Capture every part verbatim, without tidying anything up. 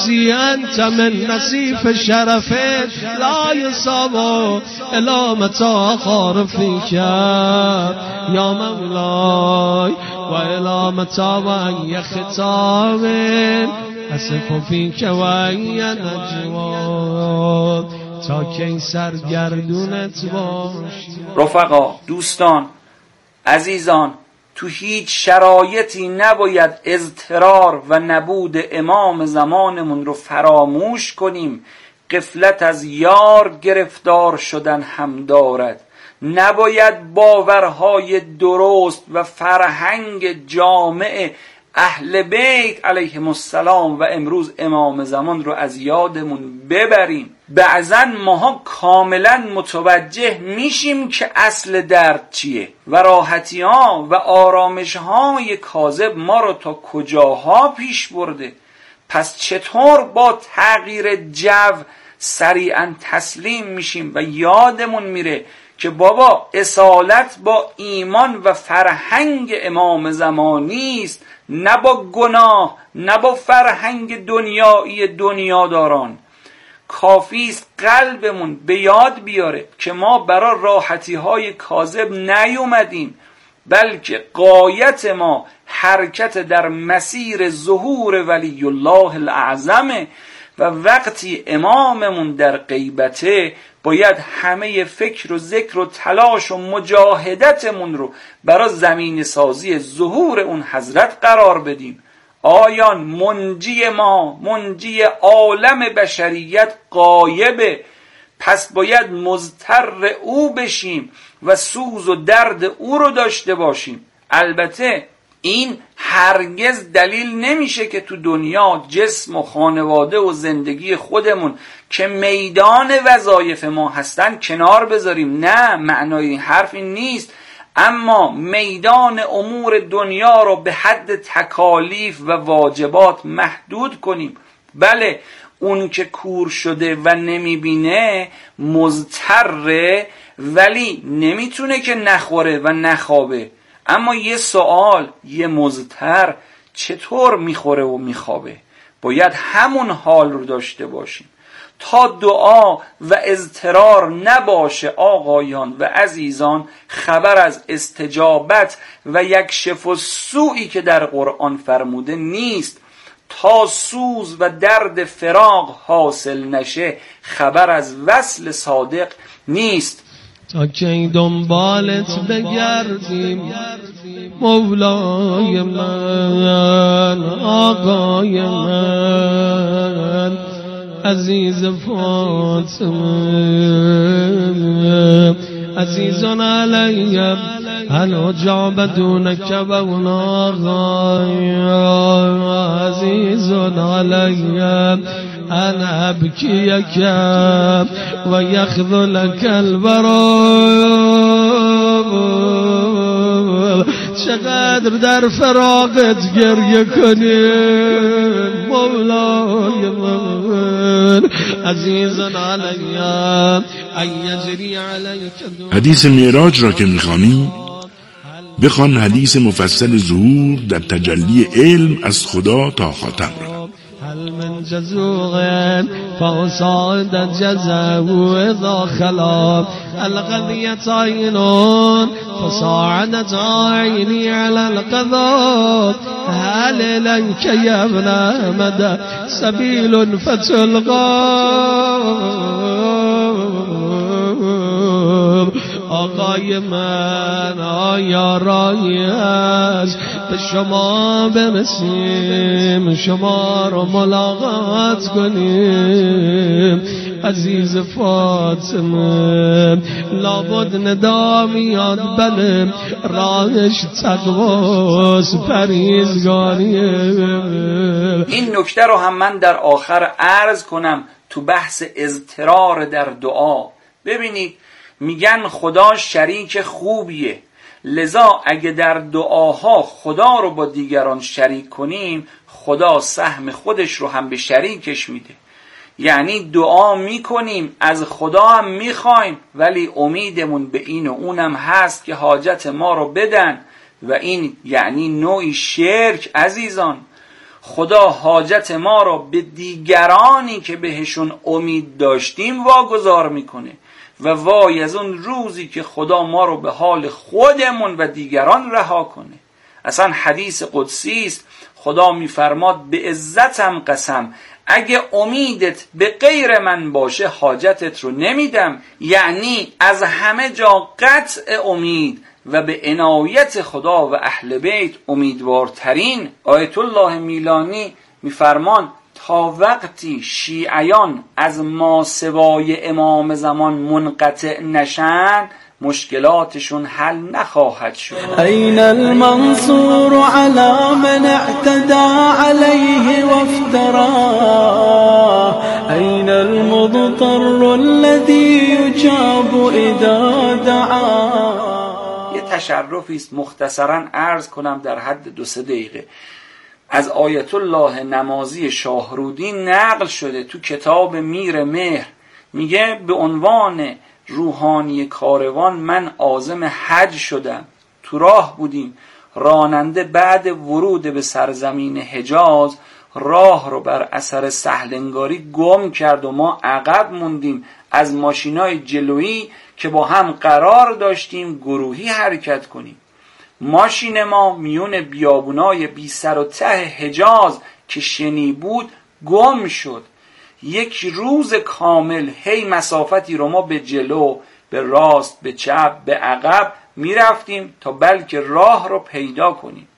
الذي انت من نصیف شرفه لا يصاب الا متى خارفك یا مولای و الا متى و خطاب اصف فیک و نجواد تا که سرگردونت باشی. رفقا، دوستان، عزیزان، تو هیچ شرایطی نباید اضطرار و نبود امام زمانمون رو فراموش کنیم. غفلت از یار گرفتار شدن هم دارد. نباید باورهای درست و فرهنگ جامع اهل بیت علیهم السلام و امروز امام زمان رو از یادمون ببریم. بعضا ماها کاملا متوجه میشیم که اصل درد چیه و راحتی ها و آرامش های کاذب ما رو تا کجاها پیش برده. پس چطور با تغییر جو سریعا تسلیم میشیم و یادمون میره که بابا اصالت با ایمان و فرهنگ امام زمانی است، نه با گناه، نه با فرهنگ دنیایی دنیاداران. کافی است قلبمون به یاد بیاره که ما برای راحتی های کاذب نیومدیم، بلکه غایت ما حرکت در مسیر ظهور ولی الله الاعظمه و وقتی اماممون در غیبته باید همه فکر و ذکر و تلاش و مجاهدتمون رو برای زمین سازی ظهور اون حضرت قرار بدیم. آیان منجی ما، منجی عالم بشریت غایبه، پس باید مضطر او بشیم و سوز و درد او رو داشته باشیم. البته این هرگز دلیل نمیشه که تو دنیا جسم و خانواده و زندگی خودمون که میدان وظایف ما هستن کنار بذاریم. نه، معنای این حرف این نیست. اما میدان امور دنیا رو به حد تکالیف و واجبات محدود کنیم. بله، اون که کور شده و نمیبینه مضطره، ولی نمیتونه که نخوره و نخوابه. اما یه سوال، یه مضطر چطور میخوره و میخوابه؟ باید همون حال رو داشته باشیم. تا دعا و اضطرار نباشه آقایان و عزیزان، خبر از استجابت و یکشف السوئی که در قرآن فرموده نیست. تا سوز و درد فراق حاصل نشه خبر از وصل صادق نیست. تا که دنبالت بگردیم مولای من، آقای من، عزیز فاطمه، عزیزان علیم هل جابدونک و اوناغای، عزیزان علیم ان ابکیک و یخذلک البرا. چقدر در فراقت گریه کنیم مولای من، عزیزان علیم ان یجری علیک. حدیث معراج را که میخوانی بخوان حدیث مفصل ظهور در تجلی علم از خدا تا خاتم را. هل من جزوغ فصاد جزاو اذا خلا القضية عين فصاعدت عيني على القضاء. هل إليك يا ابن أحمد سبيل فتلقى. آقای من آیا راهی است به شما برسیم، شما رو ملاقات کنیم. عزیز فاطمه لابد ندا میاد، بله راهش تقواست، پرهیزگاریه. این نکته رو هم من در آخر عرض کنم تو بحث اضطرار در دعا. ببینید میگن خدا شریک خوبیه، لذا اگه در دعاها خدا رو با دیگران شریک کنیم خدا سهم خودش رو هم به شریکش میده. یعنی دعا میکنیم، از خدا هم میخوایم، ولی امیدمون به این و اونم هست که حاجت ما رو بدن و این یعنی نوعی شرک. عزیزان خدا حاجت ما را به دیگرانی که بهشون امید داشتیم واگذار میکنه و وای از اون روزی که خدا ما رو به حال خودمون و دیگران رها کنه. اصلا حدیث قدسی است، خدا میفرماد به عزتم قسم اگه امیدت به غیر من باشه حاجتت رو نمیدم. یعنی از همه جا قطع امید و به عنایت خدا و اهل بیت امیدوارترین. آیت الله میلانی میفرمان تا وقتی شیعیان از ماسوای امام زمان منقطع نشن مشکلاتشون حل نخواهد شد. این المنصور على من اعتدى عليه وافترى این المضطر الذي يجاب اذا دعا. یه تشرفی است مختصرا عرض کنم در حد دو سه دقیقه. از آیت الله نمازی شاهرودی نقل شده تو کتاب میر مهر، میگه به عنوان روحانی کاروان من عازم حج شدم. تو راه بودیم، راننده بعد ورود به سرزمین حجاز راه رو بر اثر سهلنگاری گم کرد و ما عقب موندیم از ماشینای جلویی که با هم قرار داشتیم گروهی حرکت کنیم. ماشین ما میون بیابونای بی سر و ته حجاز که شنی بود گم شد. یک روز کامل هی مسافتی رو ما به جلو، به راست، به چپ، به عقب میرفتیم تا بلکه راه رو پیدا کنیم.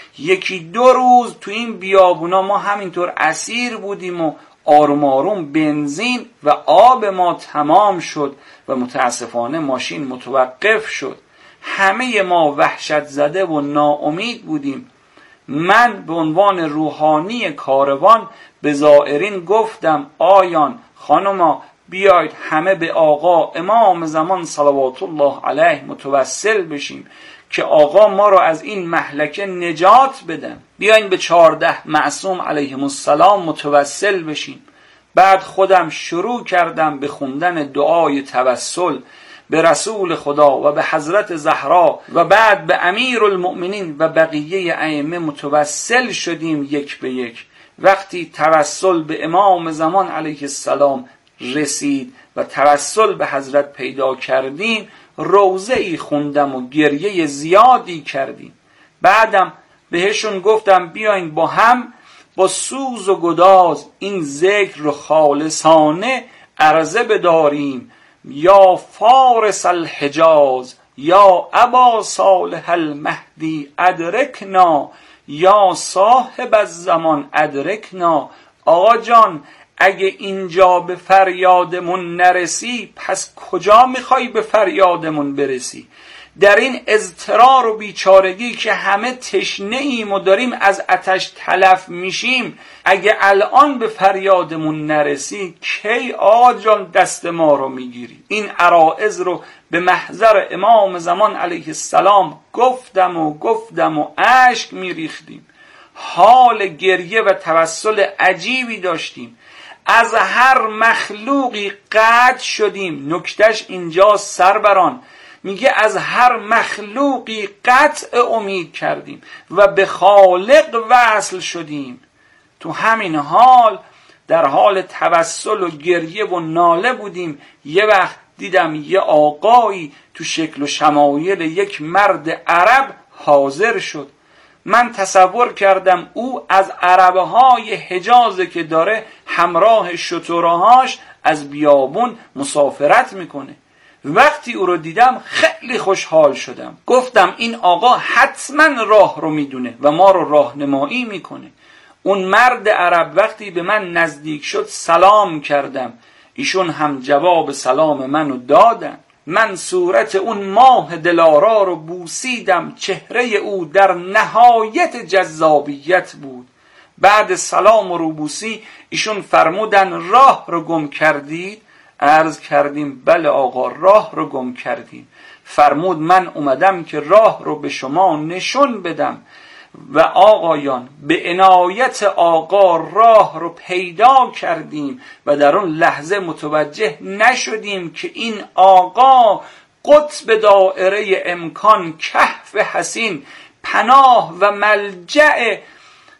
یکی دو روز تو این بیابونا ما همینطور اسیر بودیم و آروم آروم بنزین و آب ما تمام شد و متاسفانه ماشین متوقف شد. همه ما وحشت زده و ناامید بودیم. من به عنوان روحانی کاروان به زائرین گفتم آیان خانما بیایید همه به آقا امام زمان صلوات الله علیه متوسل بشیم که آقا ما را از این مهلکه نجات بدن. بیاین به چهارده معصوم علیهم السلام متوسل بشیم. بعد خودم شروع کردم به خوندن دعای توسل به رسول خدا و به حضرت زهرا و بعد به امیر المؤمنین و بقیه ائمه متوسل شدیم یک به یک. وقتی توسل به امام زمان علیه السلام رسید و توسل به حضرت پیدا کردیم روضه ای خوندم و گریه زیادی کردیم. بعدم بهشون گفتم بیاین با هم با سوز و گداز این ذکر رو خالصانه عرضه بداریم. یا فارس الحجاز یا ابا صالح المهدی ادرکنا یا صاحب الزمان ادرکنا. آقا جان اگه اینجا به فریادمون نرسی پس کجا میخوای به فریادمون برسی؟ در این اضطرار و بیچارگی که همه تشنه ایم و داریم از آتش تلف میشیم، اگه الان به فریادمون نرسی کی آقا جان دست ما رو میگیری؟ این عرائض رو به محضر امام زمان علیه السلام گفتم و گفتم و اشک میریختیم. حال گریه و توسل عجیبی داشتیم. از هر مخلوقی قطع شدیم. نکتش اینجا سربران میگه از هر مخلوقی قطع امید کردیم و به خالق وصل شدیم. تو همین حال در حال توسل و گریه و ناله بودیم. یه وقت دیدم یه آقایی تو شکل و شمایل یک مرد عرب حاضر شد. من تصور کردم او از عربهای حجازه که داره همراه شترهاش از بیابون مسافرت میکنه. وقتی او رو دیدم خیلی خوشحال شدم. گفتم این آقا حتما راه رو میدونه و ما رو راهنمایی میکنه. اون مرد عرب وقتی به من نزدیک شد سلام کردم. ایشون هم جواب سلام منو دادن. من صورت اون ماه دلارا رو بوسیدم. چهره او در نهایت جذابیت بود. بعد سلام و روبوسی ایشون فرمودن راه رو گم کردید؟ عرض کردیم بله آقا راه رو گم کردیم. فرمود من اومدم که راه رو به شما نشون بدم و آقایان به عنایت آقا راه رو پیدا کردیم و در اون لحظه متوجه نشدیم که این آقا قطب دائره امکان، کهف حسین، پناه و ملجأ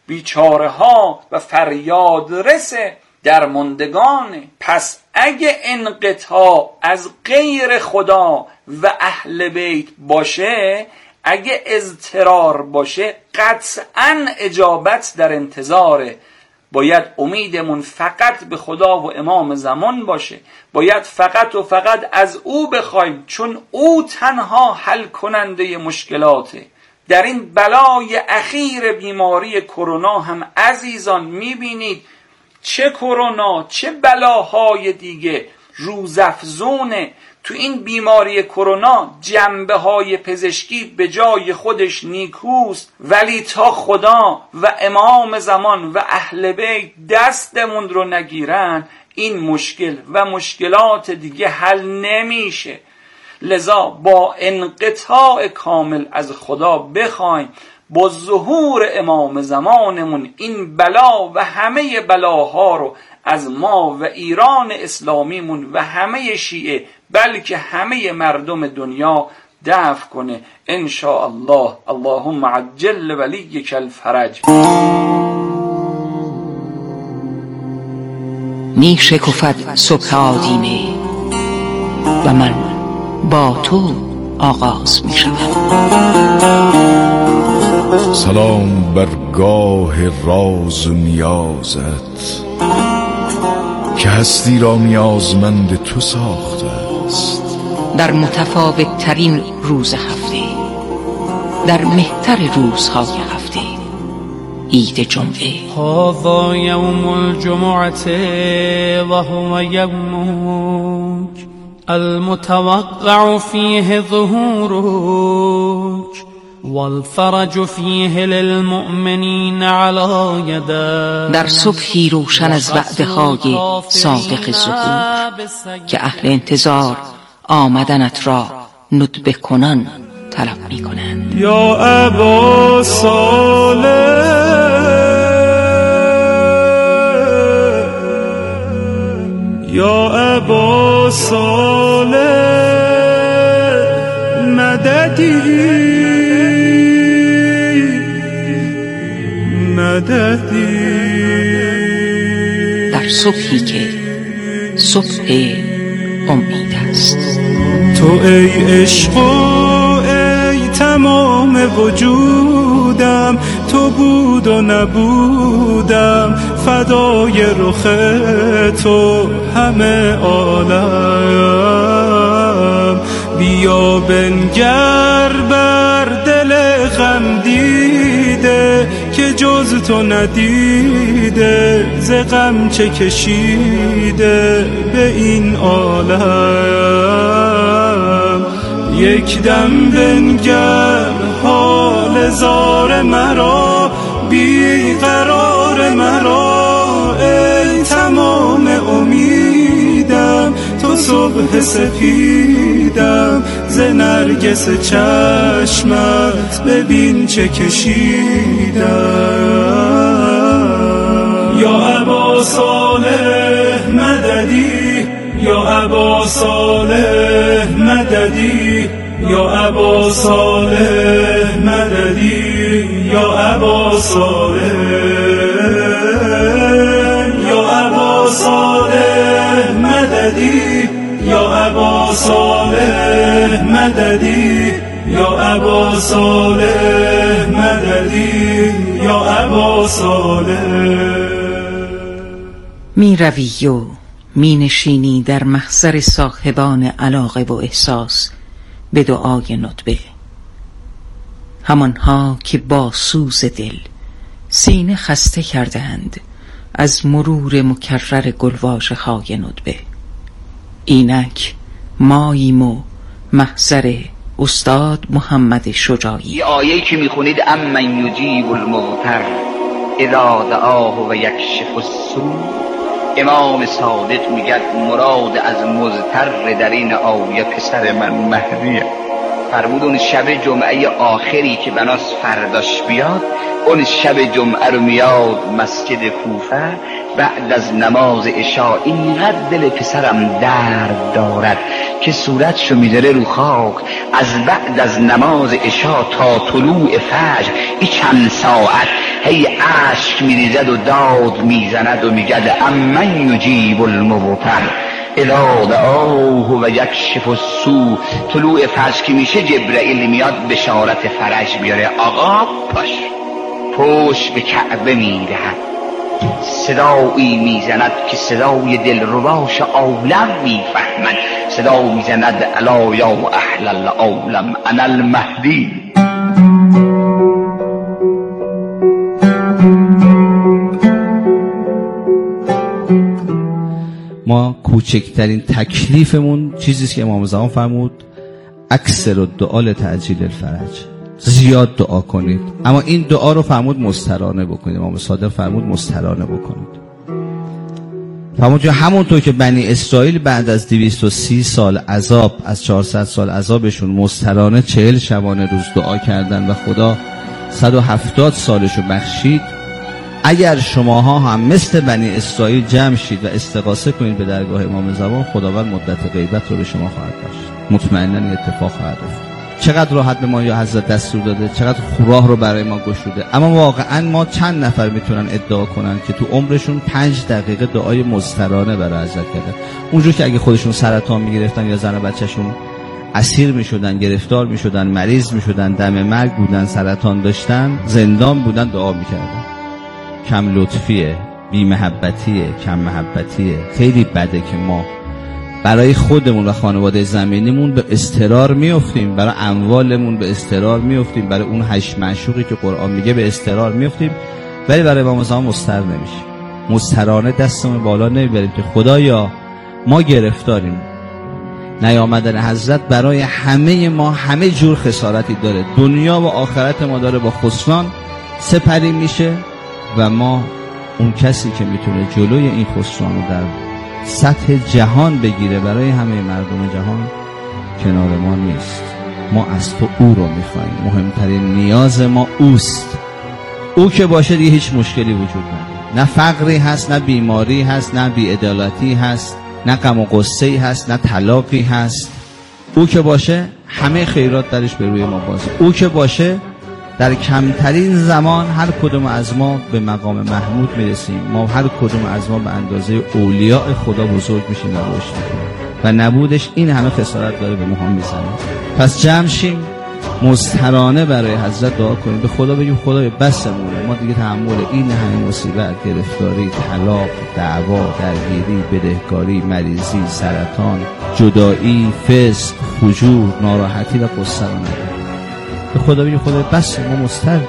بیچاره ها و فریاد رس درماندگانه. پس اگه انقطاع از غیر خدا و اهل بیت باشه، اگه اضطرار باشه، قطعاً اجابت در انتظاره. باید امیدمون فقط به خدا و امام زمان باشه، باید فقط و فقط از او بخوایم، چون او تنها حل کننده مشکلاته. در این بلای اخیر بیماری کرونا هم عزیزان میبینید چه کرونا چه بلاهای دیگه روزافزونه. تو این بیماری کرونا جنبه های پزشکی به جای خودش نیکوست، ولی تا خدا و امام زمان و اهل بیت دستمون رو نگیرن این مشکل و مشکلات دیگه حل نمیشه. لذا با انقطاع کامل از خدا بخوایم با ظهور امام زمانمون این بلا و همه بلاها رو از ما و ایران اسلامیمون و همه شیعه بلکه همه مردم دنیا دفع کنه ان شاء الله. اللهم عجل ولیک الفرج. می شکفد صبح آدینه و من با تو آغاز می شود. سلام بر گاه راز و نیازت که هستی را نیازمند تو ساخته است. در متفاوت ترین روز هفته، در مهتر روزهای هفته، عید جمعه. هذا یوم الجمعه و هو یومک المتوقع فیه ظهورک والفرج فیه للمؤمنین علی یدک. در صبحی روشن از وعده های صادق ظهور که اهل انتظار آمدنت را ندبه کنان طلب می کنند. یا ابا صالح یا ابا صالح مددی مددی. در صبحی که صبح امید است. تو ای عشق و ای تمام وجودم، تو بود و نبودم فدای رخ تو همه عالم. بیا بنگر بر دل غم دیده که جز تو ندیده، ز غم چه کشیده به این عالم. یک دم بنگر حال زار مرا، بی قرار مرا، ای تمام امیدم، تو صبح سفیدم، ز نرگس چشمت ببین چه کشیدم. یا ابا صالح مددی، یا ابا صالح مددی، یا ابا صالح مددی، یا ابا صالح، یا ابا صالح مددی، یا ابا صالح مددی، یا ابا صالح مددی، یا ابا صالح. می روی و می نشینی در محضر صاحبان علاقه و احساس به دعای ندبه، همانها که با سوز دل سینه خسته کردند از مرور مکرر گلواژه های ندبه. اینک ماییم و محضر استاد محمد شجاعی. یه آیه‌ای که میخونید امن یجیب المضطر اذا دعاه و یکشف السوء، امام صادق میگه مراد از مضطر در این آیه پسر من مهدیه. فرمود اون شب جمعه آخری که بناس فرداش بیاد، اون شب جمعه رو میاد مسجد کوفه بعد از نماز عشاء، اینقدر دل پسرم درد دارد که صورتشو میذاره رو خاک. از بعد از نماز عشاء تا طلوع فجر این چند ساعت هی اشک میریزد و داد میزند و میگد امن یجیب المضطر اذا دعاه و یکشف السوء. طلوع فجر که میشه جبرئیل میاد بشارت فرج بیاره. آقا پاش پشت به کعبه میدهد، صدایی میزند که صدای دلرباش عالم میفهمد. صدا میزند الا یا اهل العالم انا المهدی. ما کوچکترین تکلیفمون چیزیست که امام زمان فرمود اکثر الدعا لتعجیل الفرج، زیاد دعا کنید. اما این دعا رو فرمود مسترانه بکنید. امام صادق فرمود مسترانه بکنید. فرمود همونطور که بنی اسرائیل بعد از دویست و سی سال عذاب، از چهارصد سال عذابشون مسترانه چهل شبانه روز دعا کردن و خدا صد و هفتاد سالشو بخشید، اگر شماها هم مثل بنی اسرائیل جمع شید و استغاثه کنید به درگاه امام زمان، خداوند مدت غیبت رو به شما خواهد بخشید. مطمئناً این اتفاق خواهد افتاد. چقدر راحت به ما یا حضرت دستور داده، چقدر راه رو برای ما گشوده. اما واقعا ما چند نفر میتونن ادعا کنن که تو عمرشون پنج دقیقه دعای مضطرانه برای حضرت کردن؟ اونجور که اگه خودشون سرطان میگرفتن یا زن و بچهشون اسیر میشدن، گرفتار میشدن، مریض میشدن، دم مرگ بودن، سرطان داشتن، زندان بودن، دعا میکردن. کم لطفیه، بی محبتیه، کم محبتیه. خیلی بده که ما برای خودمون و خانواده زمینیمون به اضطرار میافتیم، برای اموالمون به اضطرار میافتیم، برای اون هشت معشوقی که قرآن میگه به اضطرار میافتیم، ولی برای امام زمان مضطر نمیشیم. مضطرانه دستمون بالا نمیبریم که خدایا ما گرفتاریم. نیامدن حضرت برای همه ما همه جور خسارتی داره. دنیا و آخرت ما داره با خسران سپری میشه و ما اون کسی که میتونه جلوی این خسران رو در سطح جهان بگیره برای همه مردم جهان کنار ما نیست. ما از تو او رو میخواییم. مهمترین نیاز ما اوست. او که باشه دیگه هیچ مشکلی وجود نداره. نه فقری هست، نه بیماری هست، نه بی‌عدالتی هست، نه غم و غصه‌ای هست، نه طلاقی هست. او که باشه همه خیرات درش به روی ما بازه. او که باشه در کمترین زمان هر کدوم از ما به مقام محمود میرسیم. ما هر کدوم از ما به اندازه اولیاء خدا بزرگ میشیم و رشد میکنیم و نبودش این همه خسارت داره به ما هم میزنه. پس جمع شیم، مضطرانه برای حضرت دعا کنیم، به خدا بگیم خدای بسمونه، ما دیگه تحمل این همه مصیبت، گرفتاری، طلاق، دعوا، درگیری، بدهکاری، مریضی، سرطان، جدایی، فسق، فجور، ناراحتی و غصه رو نداریم. به خدا بگیم خدای بس ما مضطر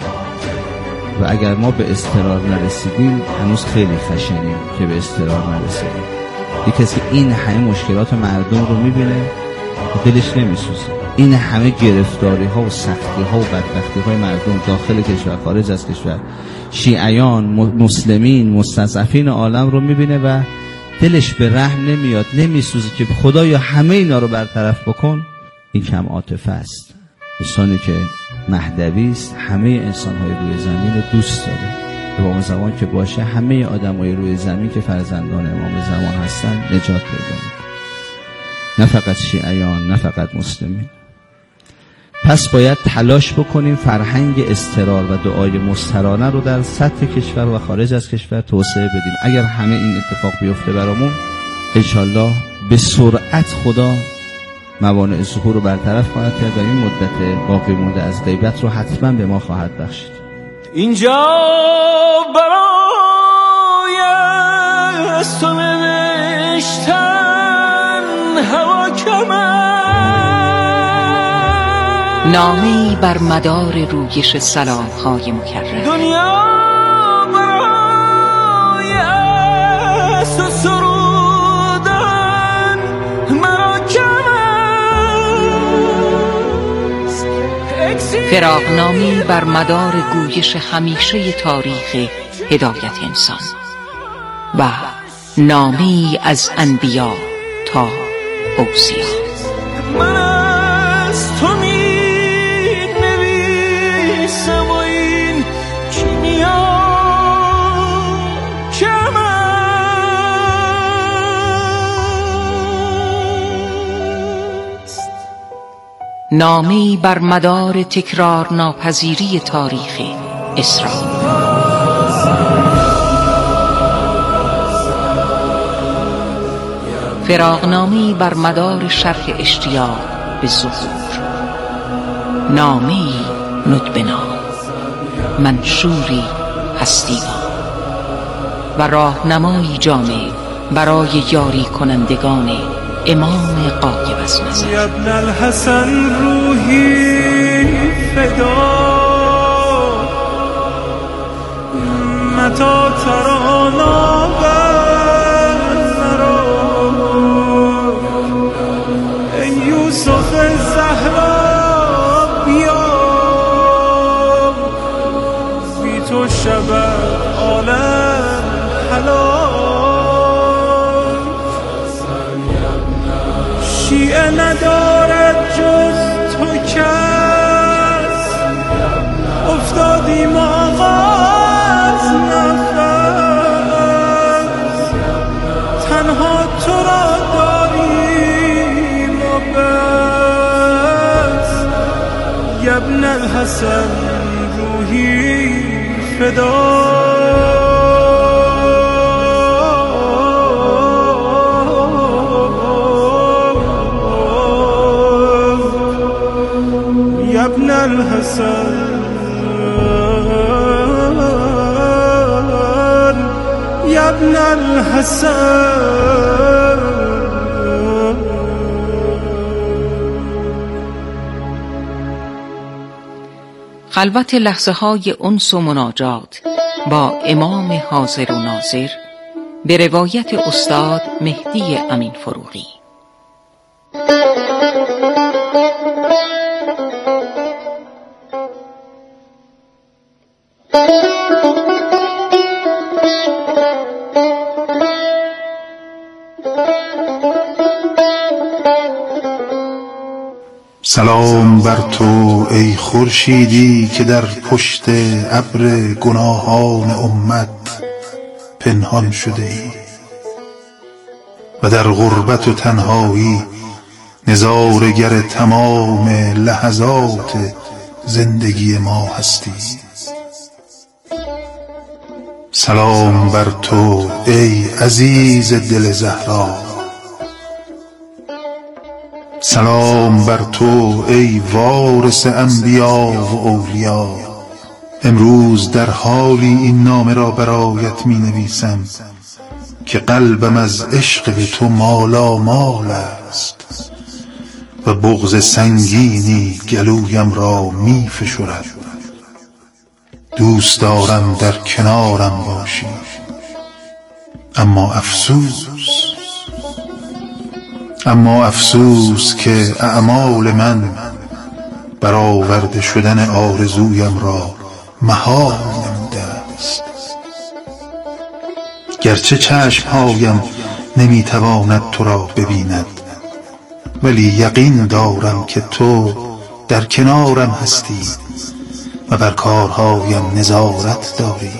و اگر ما به اضطرار نرسیدیم هنوز خیلی خشنیم که به اضطرار نرسیدیم. یک کسی که این همه مشکلات مردم رو میبینه دلش نمیسوزه. این همه گرفتاری ها و سختی ها و بدبختی های مردم داخل کشور، خارج از کشور، شیعیان، مسلمین، مستضعفین عالم رو میبینه و دلش به رحم نمیاد، نمیسوزه که خدایا همه اینا رو برطرف بکن. این کم عاطفه است. انسانی که مهدوی است همه انسان‌های روی زمین رو دوست داره. امام زمان که باشه همه آدم‌های روی زمین که فرزندان امام زمان هستن نجات پیدا می‌کنن. نه فقط شیعیان، نه فقط مسلمین. پس باید تلاش بکنیم فرهنگ اضطرار و دعای مضطرانه رو در سطح کشور و خارج از کشور توسعه بدیم. اگر همه این اتفاق بیفته برامون، انشالله به سرعت خدا موانع ظهور رو برطرف خواهد کرد و این مدت باقی مونده از غیبت رو حتما به ما خواهد بخشید. اینجا برای از تو نوشتن هوا کمن، نامه‌ای بر مدار رویش سلام‌های مکرر. دنیا برای از تو سرودن مرا کمن، فراقنامه‌ای بر مدار گویش همیشه تاریخ هدایت انسان و نامه‌ای از انبیا تا اوصیا. من از تو می نویسم و این کیمیا کم است. نامه‌ای بر مدار تکرار ناپذیری تاریخ اسرائیل. فراقنامه‌ای بر مدار شرح اشتیاق به ظهور، نامه‌ای ندب نام، منشوری هستی‌وار و راهنمایی جامع برای یاری کنندگان امام غایب از نظر. یا ابن الحسن روحی فدا متا ترانا برا ای یوسف زهرا بیا بی تو شبت عالم حلال، شیعه ندارد جز تو کس، افتادیم آقا از نفس، تنها تو را داریم و بس. یا ابن الحسن روحی فدا ابن الحسن، یا ابن الحسن. خلوت لحظه های انس و مناجات با امام حاضر و ناظر به روایت استاد مهدی امین فروغی. سلام بر تو ای خورشیدی که در پشت ابر گناهان امت پنهان شده ای و در غربت و تنهایی نظاره‌گر تمام لحظات زندگی ما هستی. سلام بر تو ای عزیز دل زهرا، سلام بر تو ای وارث انبیا و اولیا. امروز در حالی این نامه را برایت می نویسم که قلبم از عشق به تو مالا مال است و بغض سنگینی گلویم را می فشرد. دوست دارم در کنارم باشی، اما افسوس اما افسوس که اعمال من برآورده شدن آرزویم را محال نموده است. گرچه چشمهایم نمیتواند تو را ببیند، ولی یقین دارم که تو در کنارم هستی و بر کارهایم نظارت داری.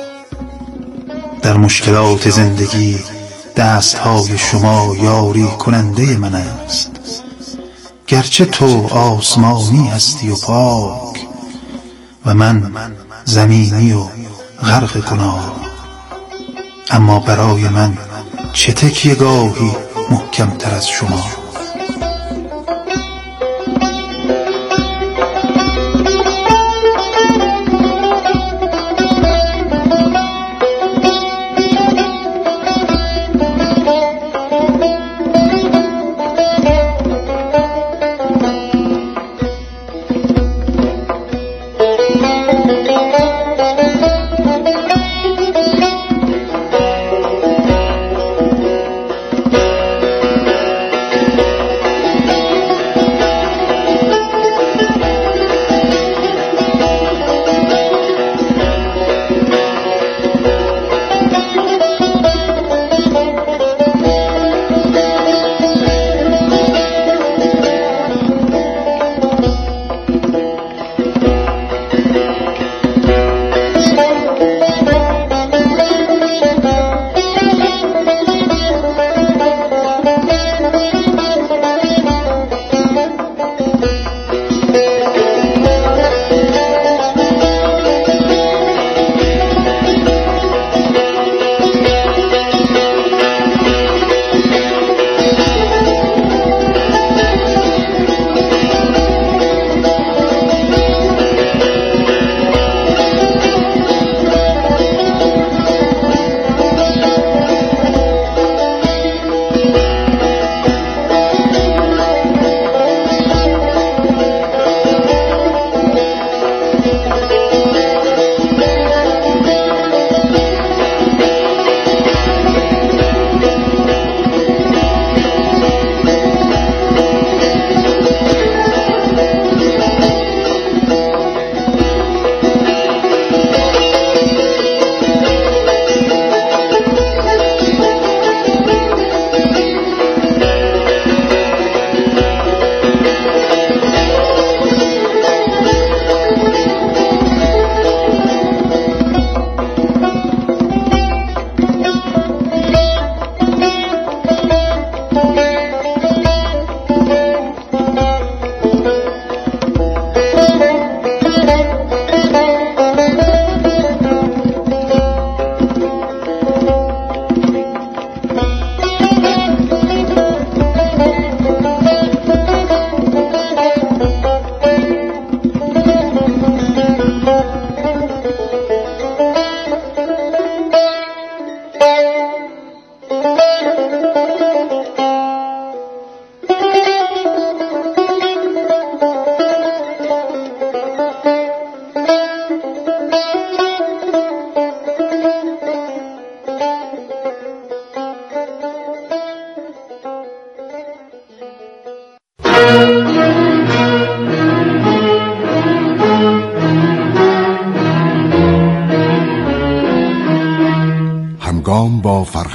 در مشکلات زندگی دستهای شما یاری کننده من است. گرچه تو آسمانی هستی و پاک و من زمینی و غرق گناه، اما برای من چه تکیه‌گاهی محکم تر از شما.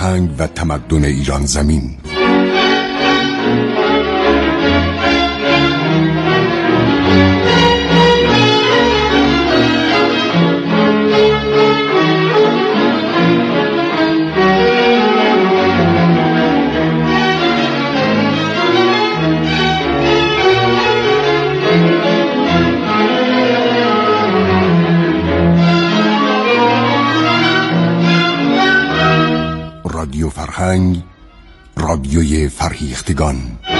فرهنگ و تمدن ایران زمین. رادیو فرهنگ، رادیوی فرهیختگان.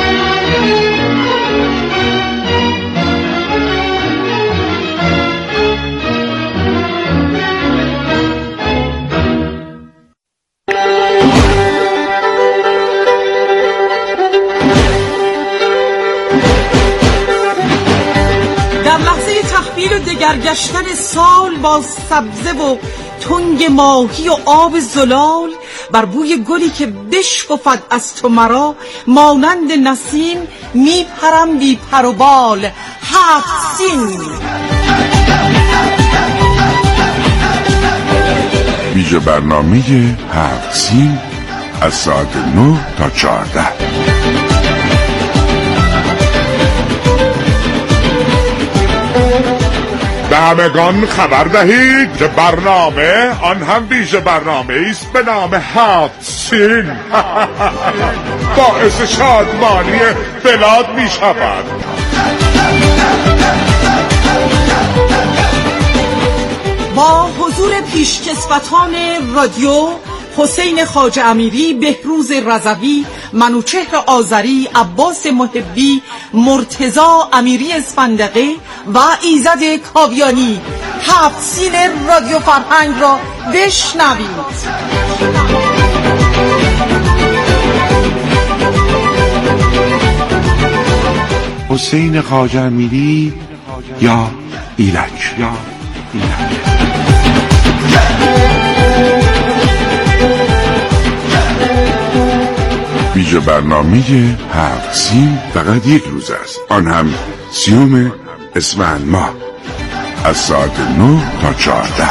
در لحظه تحویل و دگرگشتن سال با سبزه و تنگ ماهی و آب زلال، بر بوی گلی که بشکفد از تو مرا، مانند نسیم میپرم بی پر و بال. هفت سین ویژه برنامه هفت سین از ساعت نه تا چهارده. به همگان خبر دهید که برنامه آن هم ویژه برنامه است به نام هفت سین باعث شادمانی بلاد می شود. با حضور پیشکسوتان رادیو حسین خواجه امیری، بهروز رضوی، منوچهر آذری، عباس محبی، مرتضی امیری اسفندقی و ایزد کاویانی، هفت سین رادیو فرهنگ را بشنوید. حسین خواجه امیری یا ایرج یا ایرج. ویژه برنامه هفت سین فقط یک روز است، آن هم سیوم اسفند ماه از ساعت نه تا چهارده.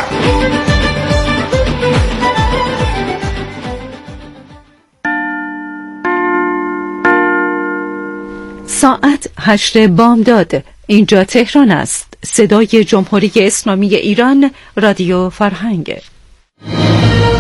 ساعت هشت بامداد. اینجا تهران است. صدای جمهوری اسلامی ایران، رادیو فرهنگ.